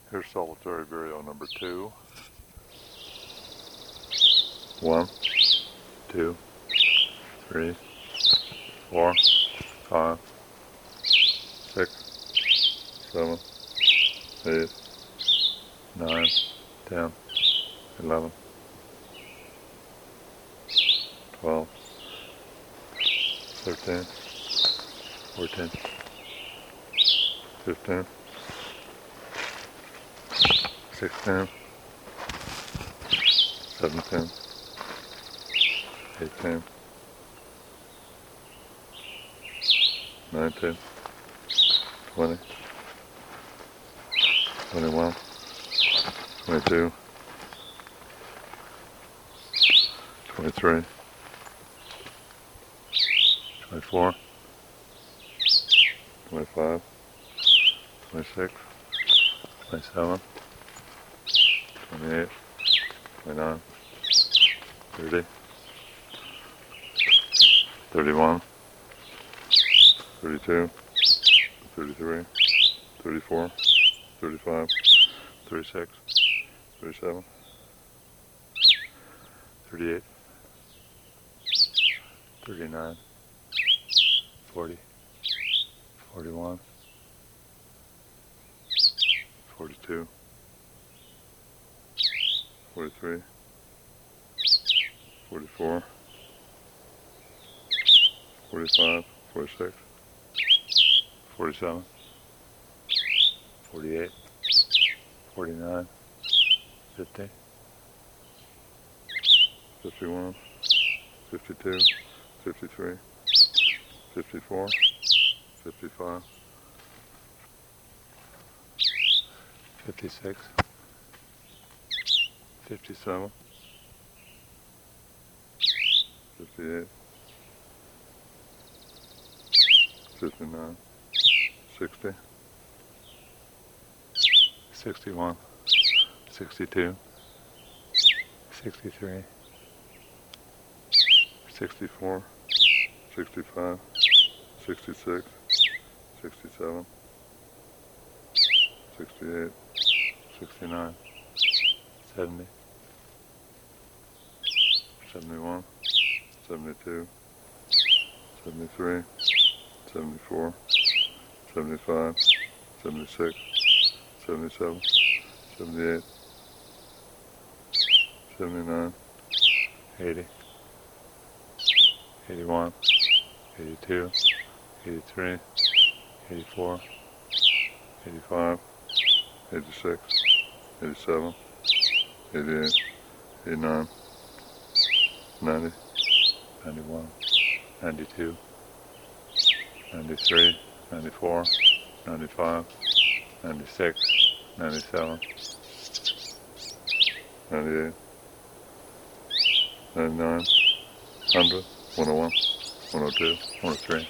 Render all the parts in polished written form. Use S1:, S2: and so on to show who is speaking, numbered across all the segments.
S1: Here's solitary burial number 2. 1, 2, 3, 4, 5, 6, 7, 8, 9, 10, 11, 12, 13, 14, 15, 16, 17, 18, 19, 20, 21, 22, 23, 24, 25, 26, 27, 28, 29, 30, 31, 32, 33, 34, 35, 36, 37, 38, 39, 40, 41, 42, 43, 44, 45, 46, 47, 48, 49, 50, 51, 52, 53, 54, 55, 56, 57, 58, 59, 60, 61, 62, 63, 64, 65, 66, 67, 68, 69, 70, 71, 72, 73, 74, 75, 76, 77, 78, 79, 80, 81, 82, 83, 84, 85, 86, 87, 88, 89, 90, 91, 92, 93, 94, 95, 96, 97, 98, 99, 100, 101, 102, 103,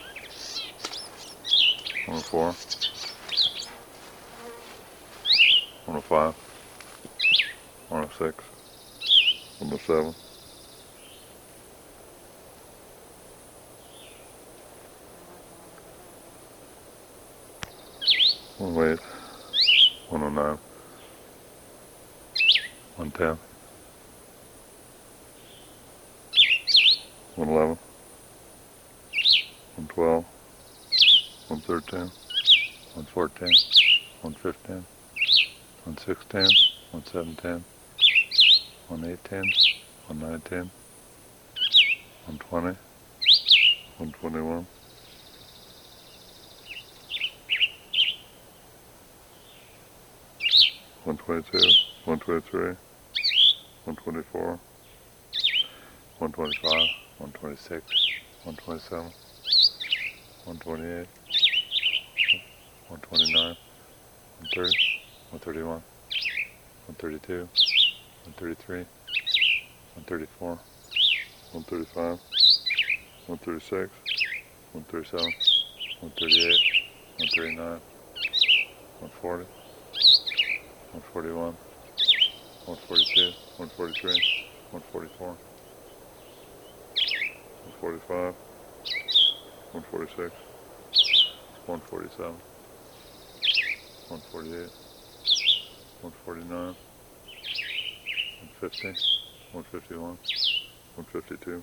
S1: 104, 105, 106, 107, 108, 109, 110, 111, 112, 113, 114, 115, 116, 117, 118, 119, 120, 121, 122, 123, 124, 125, 126, 127, 128, 129, 130, 131, 132, 133, 134, 135, 136, 137, 138, 139, 140, 141, 142, 143, 144, 145, 146, 147, 148, 149, 150, 151, 152,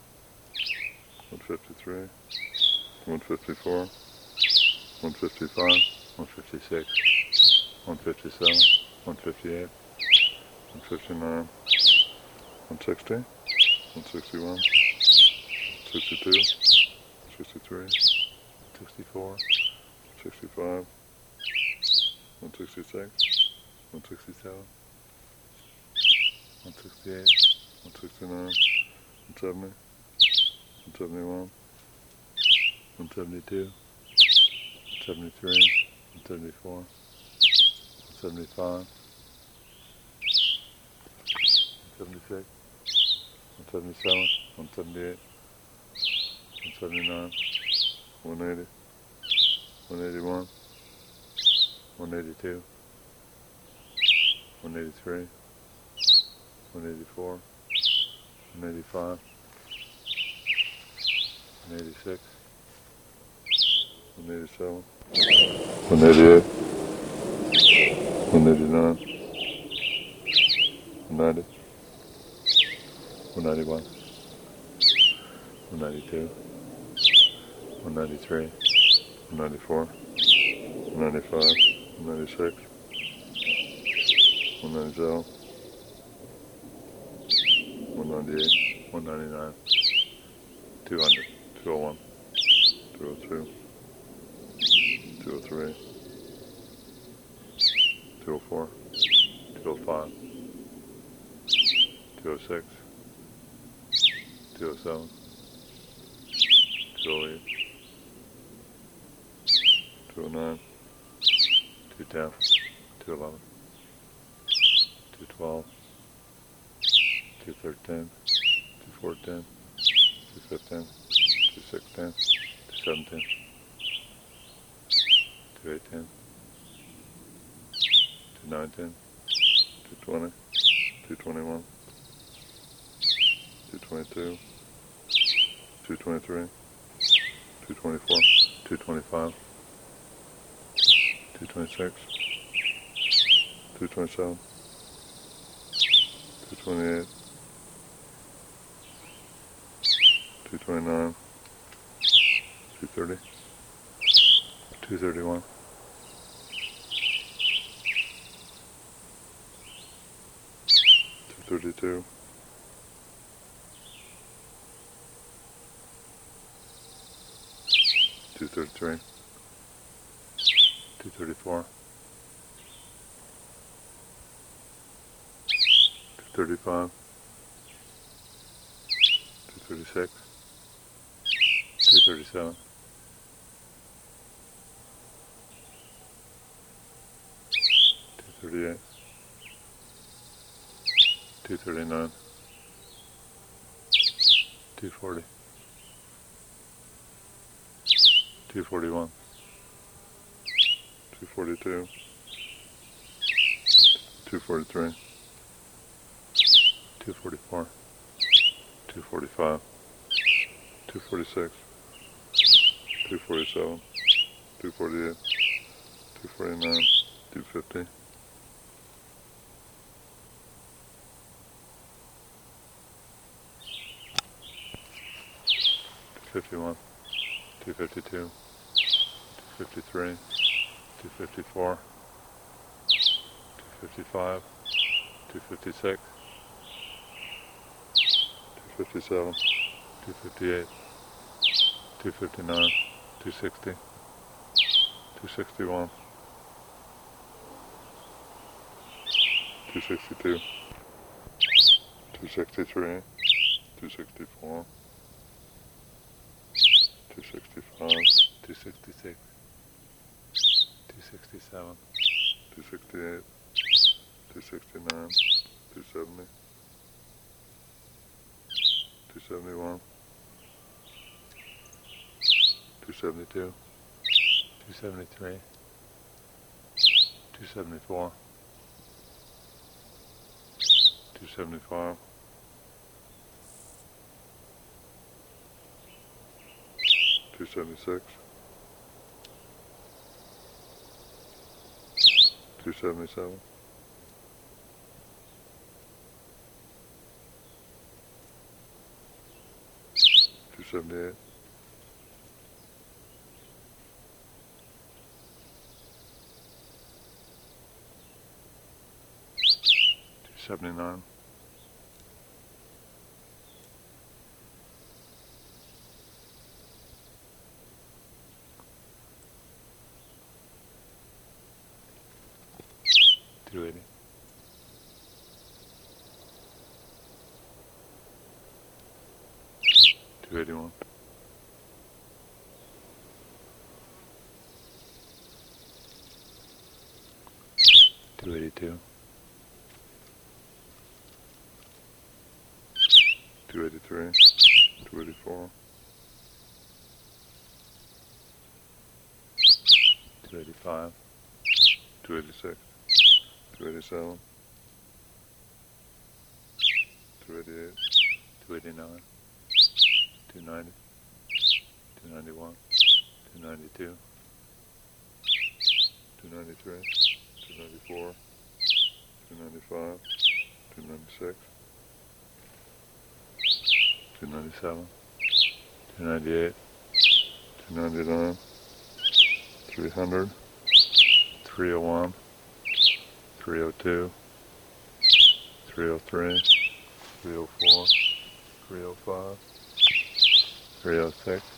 S1: 153, 154, 155, 156, 157, 158, 159, 160, 161, 62, 63, 64, 65, 166, 167, 168, 169, 170, 171, 172, 173, 174, 175, 176, 177, 178, 179, 180, 181, 182, 183, 184, 185, 186, 187, 188, 189, 190, 191, 192, 193, 194, 195, 196, 197, 198, 199, 200, 201, 202, 203, 204, 205, 206, 207, 208, 209, 210, 211, 212, 213, 214, 215, 216, 217, 218, 219, 220, 221, 222, 223, 224, 225, 226, 227, 228, 229, 230, 231, 232, 233, 234, 235, 236, 237, 238, 239, 240, 241, 242, 243, 244, 245, 246, 247, 248, 249, 250, 251, 252, 253, 254, 255, 256, 257, 258, 259, 260, 261, 262, 263, 264, 265, 266, 267, 268, 269, 270, 271, 272, 273, 274, 275, 276, 277, 278, 279, 280, 281, 282, 283, 284, 285, 286, 287, 288, 289, 290, 291, 292, 293, 294, 295, 296, 297, 298, 299, 300, 301, 302, 303, 304, 305, 306,